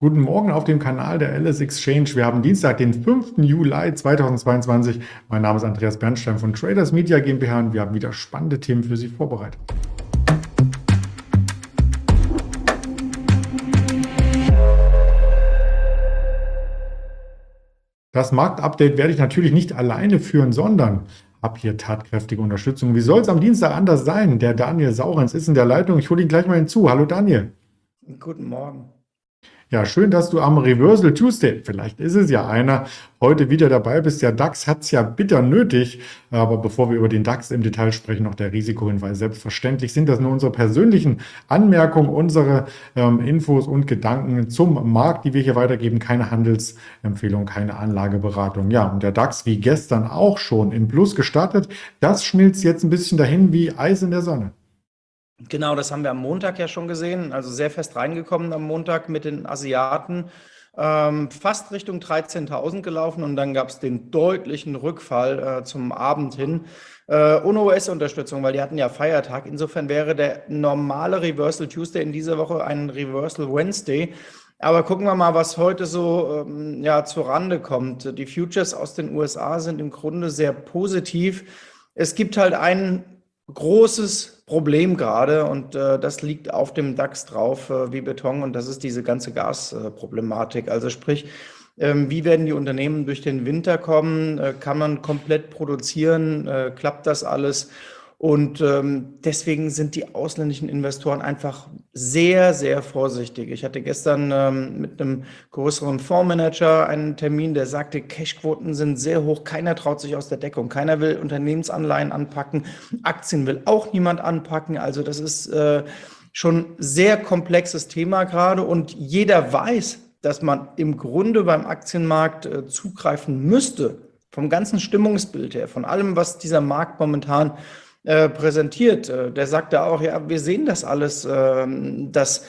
Guten Morgen auf dem Kanal der LS Exchange. Wir haben Dienstag, den 5. Juli 2022. Mein Name ist Andreas Bernstein von Traders Media GmbH und wir haben wieder spannende Themen für Sie vorbereitet. Das Marktupdate werde ich natürlich nicht alleine führen, sondern habe hier tatkräftige Unterstützung. Wie soll es am Dienstag anders sein? Der Daniel Saurenz ist in der Leitung. Ich hole ihn gleich mal hinzu. Hallo Daniel. Guten Morgen. Ja, schön, dass du am Reversal Tuesday, vielleicht ist es ja einer, heute wieder dabei bist. Der DAX hat es ja bitter nötig. Aber bevor wir über den DAX im Detail sprechen, noch der Risikohinweis. Selbstverständlich sind das nur unsere persönlichen Anmerkungen, unsere Infos und Gedanken zum Markt, die wir hier weitergeben. Keine Handelsempfehlung, keine Anlageberatung. Ja, und der DAX, wie gestern auch schon, im Plus gestartet. Das schmilzt jetzt ein bisschen dahin wie Eis in der Sonne. Genau, das haben wir am Montag ja schon gesehen. Also sehr fest reingekommen am Montag mit den Asiaten. Fast Richtung 13.000 gelaufen und dann gab es den deutlichen Rückfall zum Abend hin. Ohne US-Unterstützung, weil die hatten ja Feiertag. Insofern wäre der normale Reversal Tuesday in dieser Woche ein Reversal Wednesday. Aber gucken wir mal, was heute so zur Rande kommt. Die Futures aus den USA sind im Grunde sehr positiv. Es gibt halt ein großes Problem gerade und das liegt auf dem DAX drauf wie Beton und das ist diese ganze Gasproblematik. Also sprich, wie werden die Unternehmen durch den Winter kommen? Kann man komplett produzieren? Klappt das alles? Und deswegen sind die ausländischen Investoren einfach sehr, sehr vorsichtig. Ich hatte gestern mit einem größeren Fondsmanager einen Termin, der sagte, Cashquoten sind sehr hoch, keiner traut sich aus der Deckung, keiner will Unternehmensanleihen anpacken, Aktien will auch niemand anpacken. Also das ist schon ein sehr komplexes Thema gerade und jeder weiß, dass man im Grunde beim Aktienmarkt zugreifen müsste, vom ganzen Stimmungsbild her, von allem, was dieser Markt momentan präsentiert. Der sagte auch, ja, wir sehen das alles, dass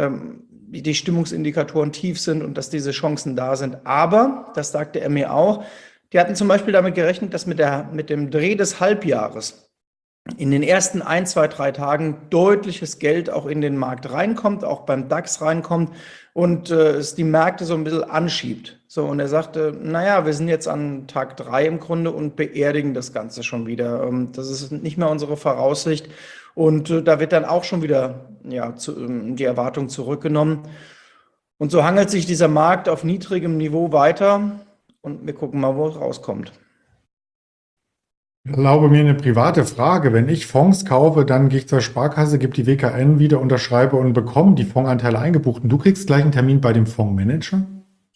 die Stimmungsindikatoren tief sind und dass diese Chancen da sind. Aber, das sagte er mir auch, die hatten zum Beispiel damit gerechnet, dass mit dem Dreh des Halbjahres in den ersten 1, 2, 3 Tagen deutliches Geld auch in den Markt reinkommt, auch beim DAX reinkommt und es die Märkte so ein bisschen anschiebt. So, und er sagte, naja, wir sind jetzt an Tag 3 im Grunde und beerdigen das Ganze schon wieder. Das ist nicht mehr unsere Voraussicht und da wird dann auch schon wieder die Erwartung zurückgenommen. Und so hangelt sich dieser Markt auf niedrigem Niveau weiter und wir gucken mal, wo es rauskommt. Erlaube mir eine private Frage. Wenn ich Fonds kaufe, dann gehe ich zur Sparkasse, gebe die WKN wieder, unterschreibe und bekomme die Fondsanteile eingebucht. Und du kriegst gleich einen Termin bei dem Fondsmanager?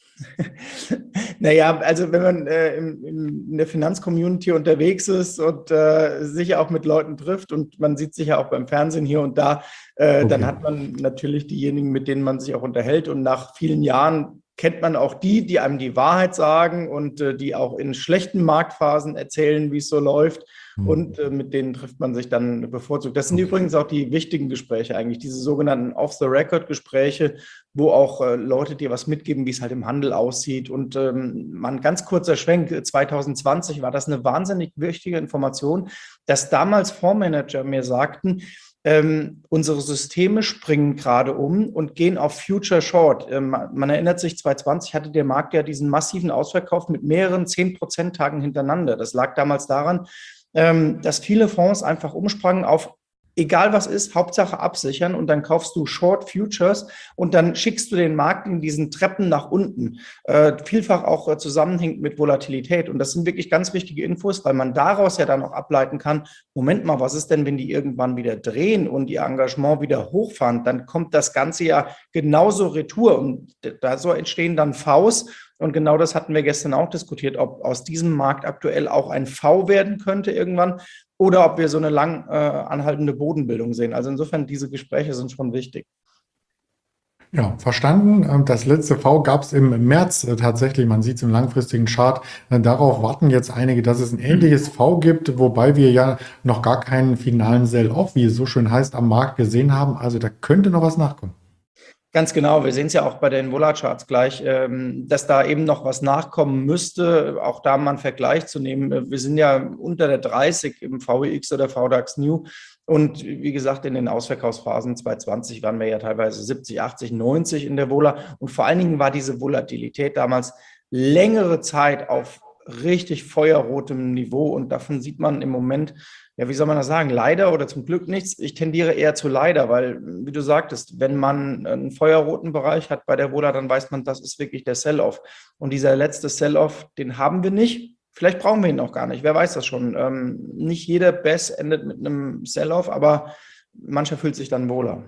Naja, also wenn man in der Finanzcommunity unterwegs ist und sich auch mit Leuten trifft und man sieht sich ja auch beim Fernsehen hier und da, dann hat man natürlich diejenigen, mit denen man sich auch unterhält und nach vielen Jahren kennt man auch die einem die Wahrheit sagen und die auch in schlechten Marktphasen erzählen, wie es so läuft. Und mit denen trifft man sich dann bevorzugt. Das sind übrigens auch die wichtigen Gespräche eigentlich, diese sogenannten Off-the-Record-Gespräche, wo auch Leute dir was mitgeben, wie es halt im Handel aussieht. Und mal ein ganz kurzer Schwenk, 2020 war das eine wahnsinnig wichtige Information, dass damals Fondsmanager mir sagten, unsere Systeme springen gerade um und gehen auf Future Short. Man erinnert sich, 2020 hatte der Markt ja diesen massiven Ausverkauf mit mehreren 10%-Tagen hintereinander. Das lag damals daran, dass viele Fonds einfach umsprangen auf egal was ist, Hauptsache absichern und dann kaufst du Short Futures und dann schickst du den Markt in diesen Treppen nach unten. Vielfach auch zusammenhängt mit Volatilität und das sind wirklich ganz wichtige Infos, weil man daraus ja dann auch ableiten kann, Moment mal, was ist denn, wenn die irgendwann wieder drehen und ihr Engagement wieder hochfahren, dann kommt das Ganze ja genauso retour und da so entstehen dann Vs. Und genau das hatten wir gestern auch diskutiert, ob aus diesem Markt aktuell auch ein V werden könnte irgendwann oder ob wir so eine lang anhaltende Bodenbildung sehen. Also insofern, diese Gespräche sind schon wichtig. Ja, verstanden. Das letzte V gab es im März tatsächlich. Man sieht es im langfristigen Chart. Darauf warten jetzt einige, dass es ein ähnliches V gibt, wobei wir ja noch gar keinen finalen Sell-Off, wie es so schön heißt, am Markt gesehen haben. Also da könnte noch was nachkommen. Ganz genau, wir sehen es ja auch bei den Vola-Charts gleich, dass da eben noch was nachkommen müsste, auch da mal einen Vergleich zu nehmen. Wir sind ja unter der 30 im VIX oder VDAX New. Und wie gesagt, in den Ausverkaufsphasen 2020 waren wir ja teilweise 70, 80, 90 in der Vola. Und vor allen Dingen war diese Volatilität damals längere Zeit auf richtig feuerrotem Niveau. Und davon sieht man im Moment, ja, wie soll man das sagen, leider oder zum Glück nichts. Ich tendiere eher zu leider, weil, wie du sagtest, wenn man einen feuerroten Bereich hat bei der Vola, dann weiß man, das ist wirklich der Sell-Off. Und dieser letzte Sell-Off, den haben wir nicht. Vielleicht brauchen wir ihn auch gar nicht, wer weiß das schon. Nicht jeder Bass endet mit einem Sell-Off, aber mancher fühlt sich dann wohler.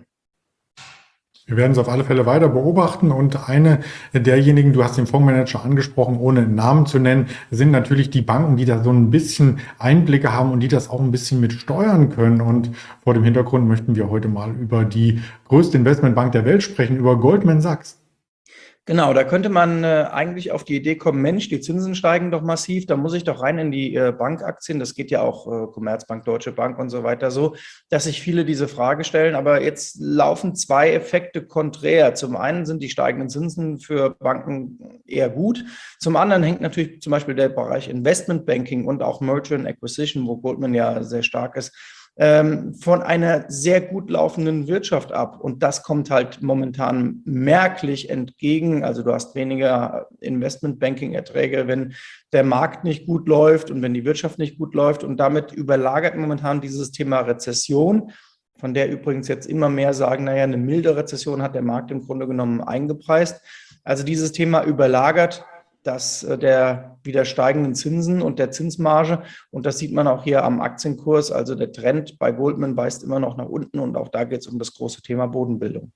Wir werden es auf alle Fälle weiter beobachten und eine derjenigen, du hast den Fondsmanager angesprochen, ohne Namen zu nennen, sind natürlich die Banken, die da so ein bisschen Einblicke haben und die das auch ein bisschen mit steuern können. Und vor dem Hintergrund möchten wir heute mal über die größte Investmentbank der Welt sprechen, über Goldman Sachs. Genau, da könnte man eigentlich auf die Idee kommen, Mensch, die Zinsen steigen doch massiv, da muss ich doch rein in die Bankaktien, das geht ja auch Commerzbank, Deutsche Bank und so weiter so, dass sich viele diese Frage stellen, aber jetzt laufen zwei Effekte konträr. Zum einen sind die steigenden Zinsen für Banken eher gut, zum anderen hängt natürlich zum Beispiel der Bereich Investmentbanking und auch Merger and Acquisition, wo Goldman ja sehr stark ist, von einer sehr gut laufenden Wirtschaft ab. Und das kommt halt momentan merklich entgegen. Also du hast weniger Investmentbanking-Erträge, wenn der Markt nicht gut läuft und wenn die Wirtschaft nicht gut läuft. Und damit überlagert momentan dieses Thema Rezession, von der übrigens jetzt immer mehr sagen, naja, eine milde Rezession hat der Markt im Grunde genommen eingepreist. Also dieses Thema überlagert der wieder steigenden Zinsen und der Zinsmarge. Und das sieht man auch hier am Aktienkurs. Also der Trend bei Goldman weist immer noch nach unten und auch da geht es um das große Thema Bodenbildung.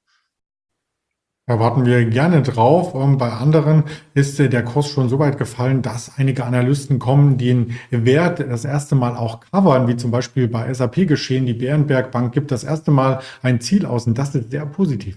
Da warten wir gerne drauf. Bei anderen ist der Kurs schon so weit gefallen, dass einige Analysten kommen, den Wert das erste Mal auch covern, wie zum Beispiel bei SAP geschehen. Die Berenberg Bank gibt das erste Mal ein Ziel aus und das ist sehr positiv.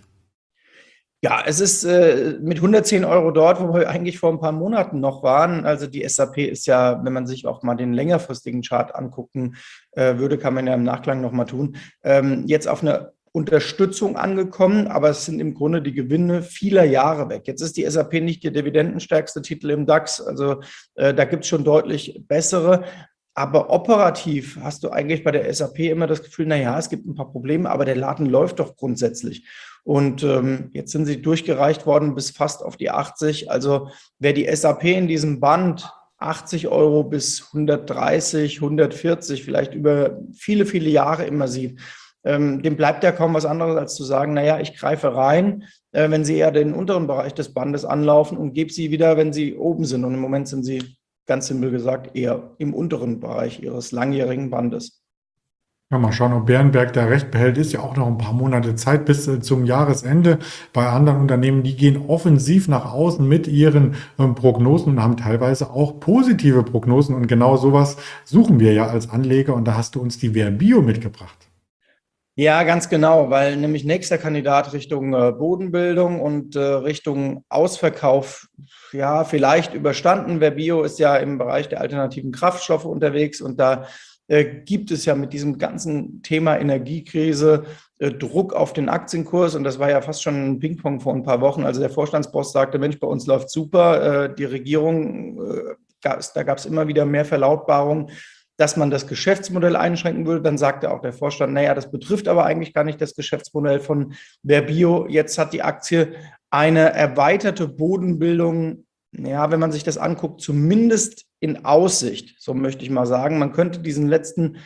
Ja, es ist mit 110 € dort, wo wir eigentlich vor ein paar Monaten noch waren. Also die SAP ist ja, wenn man sich auch mal den längerfristigen Chart angucken würde, kann man ja im Nachklang noch mal tun, jetzt auf eine Unterstützung angekommen, aber es sind im Grunde die Gewinne vieler Jahre weg. Jetzt ist die SAP nicht der dividendenstärkste Titel im DAX, also da gibt es schon deutlich bessere. Aber operativ hast du eigentlich bei der SAP immer das Gefühl, naja, es gibt ein paar Probleme, aber der Laden läuft doch grundsätzlich. Und jetzt sind sie durchgereicht worden bis fast auf die 80. Also wer die SAP in diesem Band 80 € bis 130, 140, vielleicht über viele, viele Jahre immer sieht, dem bleibt ja kaum was anderes, als zu sagen, naja, ich greife rein, wenn sie eher den unteren Bereich des Bandes anlaufen und gebe sie wieder, wenn sie oben sind. Und im Moment sind sie, ganz simpel gesagt, eher im unteren Bereich ihres langjährigen Bandes. Ja, mal schauen, ob Berenberg da recht behält. Ist ja auch noch ein paar Monate Zeit bis zum Jahresende. Bei anderen Unternehmen, die gehen offensiv nach außen mit ihren Prognosen und haben teilweise auch positive Prognosen. Und genau sowas suchen wir ja als Anleger. Und da hast du uns die Verbio mitgebracht. Ja, ganz genau, weil nämlich nächster Kandidat Richtung Bodenbildung und Richtung Ausverkauf, ja, vielleicht überstanden. Verbio ist ja im Bereich der alternativen Kraftstoffe unterwegs und da gibt es ja mit diesem ganzen Thema Energiekrise Druck auf den Aktienkurs und das war ja fast schon ein Ping-Pong vor ein paar Wochen. Also der Vorstandsboss sagte, Mensch, bei uns läuft super, die Regierung, da gab es immer wieder mehr Verlautbarungen, dass man das Geschäftsmodell einschränken würde. Dann sagte auch der Vorstand, naja, das betrifft aber eigentlich gar nicht das Geschäftsmodell von Verbio. Jetzt hat die Aktie eine erweiterte Bodenbildung, ja, wenn man sich das anguckt, zumindest in Aussicht, so möchte ich mal sagen. Man könnte diesen letzten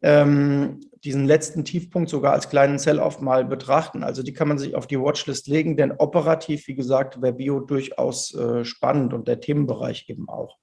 Tiefpunkt sogar als kleinen Sell-Off mal betrachten. Also die kann man sich auf die Watchlist legen, denn operativ, wie gesagt, Verbio durchaus spannend und der Themenbereich eben auch.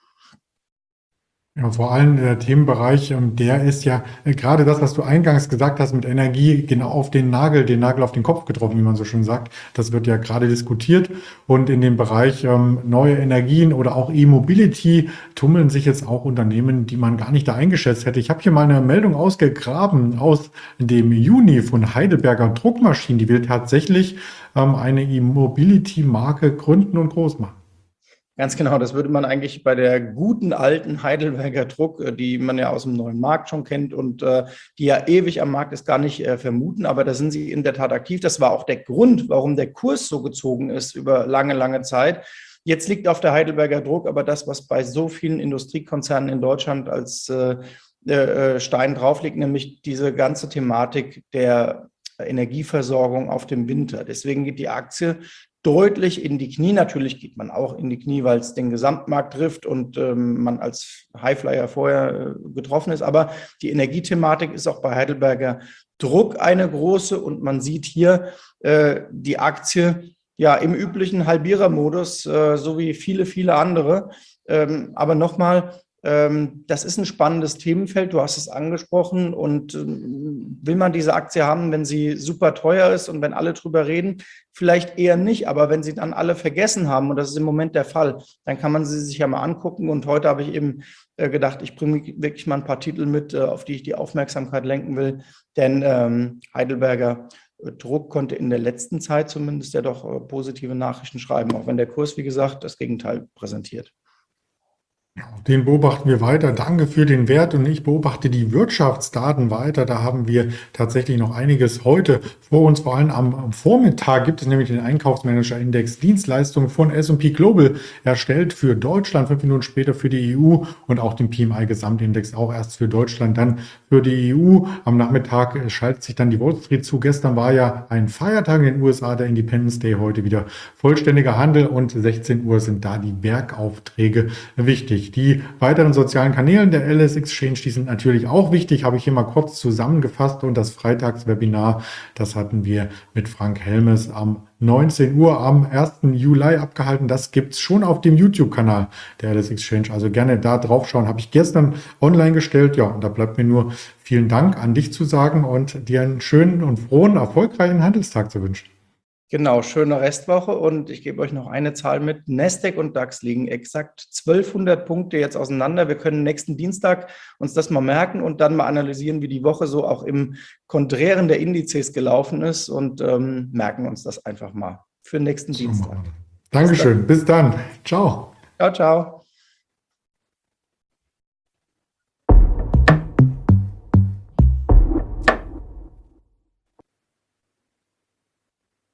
Ja, vor allem der Themenbereich, der ist ja gerade das, was du eingangs gesagt hast mit Energie, genau auf den Nagel auf den Kopf getroffen, wie man so schön sagt. Das wird ja gerade diskutiert und in dem Bereich neue Energien oder auch E-Mobility tummeln sich jetzt auch Unternehmen, die man gar nicht da eingeschätzt hätte. Ich habe hier mal eine Meldung ausgegraben aus dem Juni von Heidelberger Druckmaschinen. Die will tatsächlich eine E-Mobility-Marke gründen und groß machen. Ganz genau, das würde man eigentlich bei der guten alten Heidelberger Druck, die man ja aus dem neuen Markt schon kennt und die ja ewig am Markt ist, gar nicht vermuten. Aber da sind sie in der Tat aktiv. Das war auch der Grund, warum der Kurs so gezogen ist über lange, lange Zeit. Jetzt liegt auf der Heidelberger Druck aber das, was bei so vielen Industriekonzernen in Deutschland als Stein drauf liegt, nämlich diese ganze Thematik der Energieversorgung auf dem Winter. Deswegen geht die Aktie deutlich in die Knie. Natürlich geht man auch in die Knie, weil es den Gesamtmarkt trifft und man als Highflyer vorher getroffen ist. Aber die Energiethematik ist auch bei Heidelberger Druck eine große und man sieht hier die Aktie ja im üblichen Halbierermodus, so wie viele, viele andere. Aber nochmal, das ist ein spannendes Themenfeld, du hast es angesprochen und will man diese Aktie haben, wenn sie super teuer ist und wenn alle drüber reden? Vielleicht eher nicht, aber wenn sie dann alle vergessen haben, und das ist im Moment der Fall, dann kann man sie sich ja mal angucken und heute habe ich eben gedacht, ich bringe wirklich mal ein paar Titel mit, auf die ich die Aufmerksamkeit lenken will, denn Heidelberger Druck konnte in der letzten Zeit zumindest ja doch positive Nachrichten schreiben, auch wenn der Kurs, wie gesagt, das Gegenteil präsentiert. Den beobachten wir weiter. Danke für den Wert und ich beobachte die Wirtschaftsdaten weiter. Da haben wir tatsächlich noch einiges heute vor uns. Vor allem am Vormittag gibt es nämlich den Einkaufsmanager-Index Dienstleistungen von S&P Global erstellt für Deutschland, 5 Minuten später für die EU und auch den PMI-Gesamtindex auch erst für Deutschland, dann für die EU. Am Nachmittag schaltet sich dann die Wall Street zu. Gestern war ja ein Feiertag in den USA, der Independence Day, heute wieder vollständiger Handel und 16 Uhr sind da die Werkaufträge wichtig. Die weiteren sozialen Kanäle der LS Exchange, die sind natürlich auch wichtig, habe ich hier mal kurz zusammengefasst und das Freitagswebinar, das hatten wir mit Frank Helmes am 19 Uhr am 1. Juli abgehalten. Das gibt es schon auf dem YouTube-Kanal der LS Exchange, also gerne da drauf schauen. Habe ich gestern online gestellt. Ja, und da bleibt mir nur vielen Dank an dich zu sagen und dir einen schönen und frohen, erfolgreichen Handelstag zu wünschen. Genau, schöne Restwoche und ich gebe euch noch eine Zahl mit. Nasdaq und DAX liegen exakt 1200 Punkte jetzt auseinander. Wir können nächsten Dienstag uns das mal merken und dann mal analysieren, wie die Woche so auch im Konträren der Indizes gelaufen ist und merken uns das einfach mal für nächsten Dienstag. Dankeschön, bis dann. Ciao. Ciao, ciao.